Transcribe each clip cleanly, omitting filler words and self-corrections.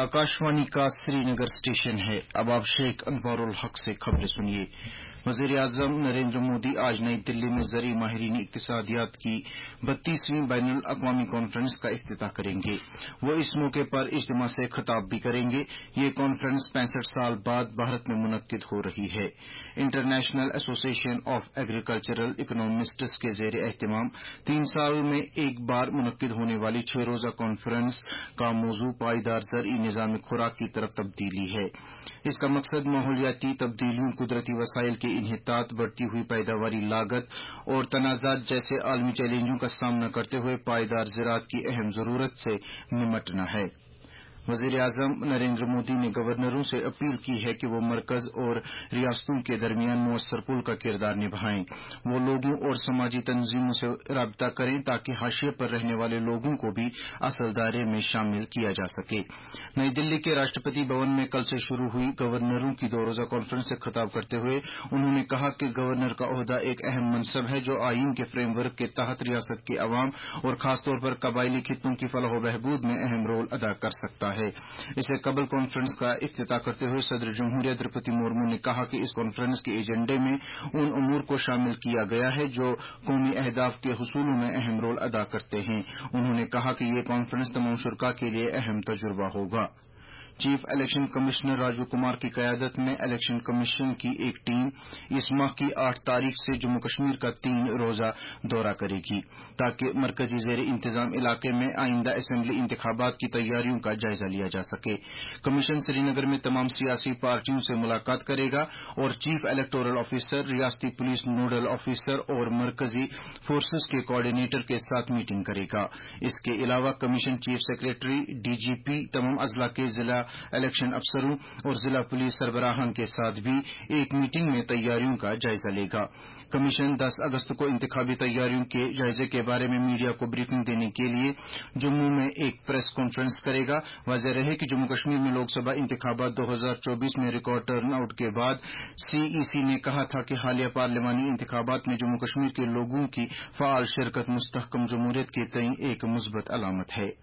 आकाशवाणी का श्रीनगर स्टेशन है। अब आप शेख अनवारुल हक से खबरें सुनिए। वजीर आजम नरेंद्र मोदी आज नई दिल्ली में ज़री माहिरीन इक्तिसादियात की 32वीं बैनुल अक़वामी कॉन्फ्रेंस का इफ्तिताह करेंगे। वो इस मौके पर इज्तिमा से खिताब भी करेंगे। ये कॉन्फ्रेंस 65 साल बाद भारत में मुनक्किद हो रही है। International association of agricultural economists के ज़ेर एहतिमाम 3 साल में एक बार मुनक्किद होने वाली 6 रोज़ा कॉन्फ्रेंस का मौजू पायदार ज़रई निज़ाम खुराक की तरफ तब्दीली है। इसका मकसद माहौलियाती तब्दीलियों, कुदरती वसाइल के इन्हितात, बढ़ती हुई पैदावारी लागत और तनाज़ात जैसे आलमी चैलेंजों का सामना करते हुए पायदार ज़राअत की अहम ज़रूरत से निमटना है। वज़ीर आज़म नरेंद्र मोदी ने गवर्नरों से अपील की है कि वो मरकज और रियासतों के दरमियान मुअस्सर पुल का किरदार निभाएं। वो लोगों और समाजी तंजीमों से राब्ता करें ताकि हाशिए पर रहने वाले लोगों को भी असल दायरे में शामिल किया जा सके। नई दिल्ली के राष्ट्रपति भवन में कल से शुरू हुई गवर्नरों की 2 रोज़ा कॉन्फ्रेंस से खिताब करते हुए उन्होंने कहा कि गवर्नर का ओहदा एक अहम मनसब है जो आईन के फ्रेमवर्क के तहत रियासत की अवाम और खासतौर पर कबायली खित्तों की फलाह व बहबूद में अहम रोल अदा कर सकता है। इससे कबल कॉन्फ्रेंस का इफ्तिताह करते हुए सदर जमहूरियत द्रौपदी मुर्मू ने कहा कि इस कॉन्फ्रेंस के एजेंडे में उन उमूर को शामिल किया गया है जो कौमी अहदाफ के हुसूल में अहम रोल अदा करते हैं। उन्होंने कहा कि ये कॉन्फ्रेंस तमाम शुरका के लिए अहम तजुर्बा होगा। Chief election commissioner Raju Kumar की क़यादत में इलेक्शन कमीशन की एक टीम इस माह की 8 तारीख से जम्मू कश्मीर का 3 रोज़ा दौरा करेगी ताकि मरकजी ज़ेर इंतजाम इलाके में आइंदा असेंबली इंतखाबात की तैयारियों का जायजा लिया जा सके। कमीशन श्रीनगर में तमाम सियासी पार्टियों से मुलाकात करेगा और चीफ इलेक्टोरल ऑफिसर, रियासती पुलिस नोडल ऑफिसर और मरकजी फोर्सेस के कोऑर्डिनेटर के साथ मीटिंग करेगा। इसके अलावा कमीशन चीफ सेक्रेटरी, डीजीपी, तमाम अजला के जिला इलेक्शन अफसरों और जिला पुलिस सरबराहान के साथ भी एक मीटिंग में तैयारियों का जायजा लेगा। कमीशन 10 अगस्त को इंतखाबी तैयारियों के जायजे के बारे में मीडिया को ब्रीफिंग देने के लिए जम्मू में एक प्रेस कॉन्फ्रेंस करेगा। वाज़ेह रहे कि जम्मू कश्मीर में लोकसभा इंतखाबात 2024 में रिकॉर्ड टर्नआउट के बाद सीईसी ने कहा था कि हालिया पार्लिमानी इंतखाबात में जम्मू कश्मीर के लोगों की फ़ाल शिरकत मुस्तहकम जमहूरियत के तई एक मुस्बत अलामत है।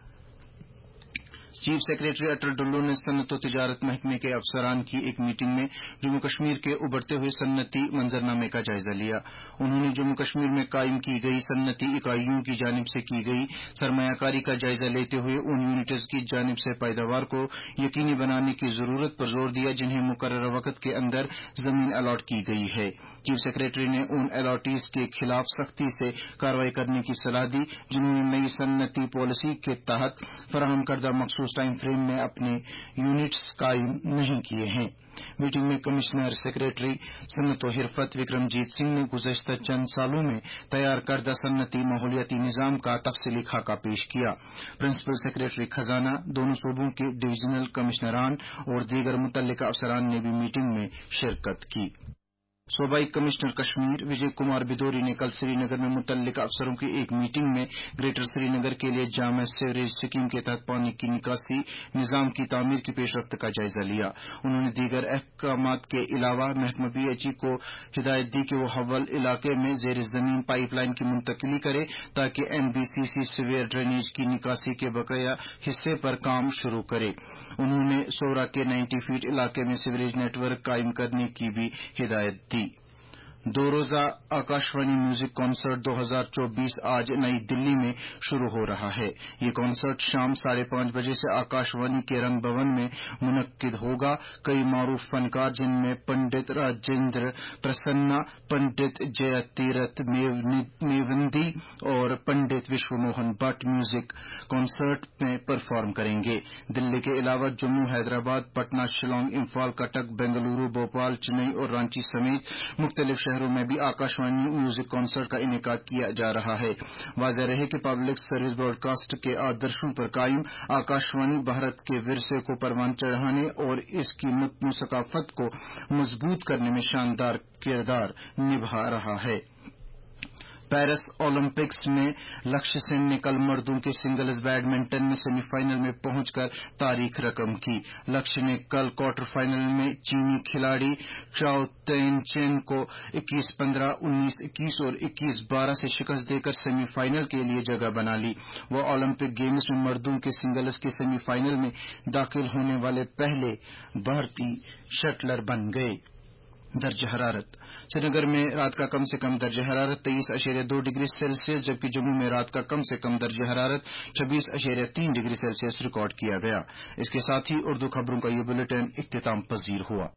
चीफ सेक्रेटरी अटल डुल्लो ने सन्नत व तिजारत महकमे के अफसरान की एक मीटिंग में जम्मू कश्मीर के उभरते हुए सन्नती मंजरनामे का जायजा लिया। उन्होंने जम्मू कश्मीर में कायम की गई सन्नती इकाइयों की जानिब से की गई सरमायाकारी का जायजा लेते हुए उन यूनिट्स की जानिब से पैदावार को यकीनी बनाने की जरूरत पर जोर दिया जिन्हें मुकर्रर वक्त के अंदर जमीन अलॉट की गई है। चीफ सेक्रेटरी ने उन अलॉटीज के खिलाफ सख्ती से कार्रवाई करने की सलाह दी जिन्होंने नई सन्नती पॉलिसी के तहत फराहम करदा मखसूस टाइम फ्रेम में अपने यूनिट्स कायम नहीं किए हैं। मीटिंग में कमिश्नर सेक्रेटरी सन्नत व हिरफत विक्रमजीत सिंह ने गुज़श्ता चंद सालों में तैयार करदा सन्नती माहौलियाती निज़ाम का तफसीली खाका पेश किया। प्रिंसिपल सेक्रेटरी खजाना, दोनों सूबों के डिवीजनल कमिश्नरान और दीगर मुतल्लिका अफसरान ने भी मीटिंग में शिरकत की। सूबाई कमिश्नर कश्मीर विजय कुमार बिदोरी ने कल श्रीनगर में मुतल्लिका अफसरों की एक मीटिंग में ग्रेटर श्रीनगर के लिए जामा सीवरेज स्कीम के तहत पानी की निकासी निज़ाम की तामीर की पेशरफ्त का जायजा लिया। उन्होंने दीगर अहकामात के अलावा महकमा पीएचई को हिदायत दी कि वो हव्वल इलाके में ज़ेर ज़मीन पाइपलाइन की मुंतकिली करे ताकि एनबीसीसी सीवियर ड्रेनेज की निकासी के बकाया हिस्से पर काम शुरू करे। उन्होंने सोरा के 90 फीट इलाके में सीवरेज नेटवर्क कायम करने की भी हिदायत दी। 2 रोज़ा आकाशवाणी म्यूजिक कॉन्सर्ट 2024 आज नई दिल्ली में शुरू हो रहा है। ये कॉन्सर्ट शाम 5:30 बजे से आकाशवाणी के रंग भवन में मुनक्किद होगा। कई मारूफ फनकार जिनमें पंडित राजेंद्र प्रसन्ना, पंडित जयतीरथ मेवंदी और पंडित विश्वमोहन भट्ट म्यूजिक कॉन्सर्ट में परफॉर्म करेंगे। दिल्ली के अलावा जम्मू, हैदराबाद, पटना, शिलांग, इम्फाल, कटक, बेंगलुरु, भोपाल, चेन्नई और रांची समेत मुख्तलिफ शहरों में भी आकाशवाणी म्यूजिक कॉन्सर्ट का इनेकाद किया जा रहा है। वाज़ेह रहे कि पब्लिक सर्विस ब्रॉडकास्ट के आदर्शों पर कायम आकाशवाणी भारत के विरसे को परवान चढ़ाने और इसकी मुतनु सकाफत को मजबूत करने में शानदार किरदार निभा रहा है। पेरिस ओलंपिक्स में लक्ष्य सेन ने कल मर्दों के सिंगल्स बैडमिंटन में सेमीफाइनल में पहुंचकर तारीख रकम की। लक्ष्य ने कल क्वार्टर फाइनल में चीनी खिलाड़ी चाओ तेन चेन को 21-15, 19-21 और 21-12 से शिकस्त देकर सेमीफाइनल के लिए जगह बना ली। वह ओलंपिक गेम्स में मर्दों के सिंगल्स के सेमीफाइनल में दाखिल होने वाले पहले भारतीय शटलर बन गए। दर्ज हरारत श्रीनगर में रात का कम से कम दर्ज हरारत 23.2 डिग्री सेल्सियस, जबकि जम्मू में रात का कम से कम दर्ज हरारत 26.3 डिग्री सेल्सियस रिकॉर्ड किया गया। इसके साथ ही उर्दू खबरों का ये बुलेटिन इख्तिताम पजीर हुआ।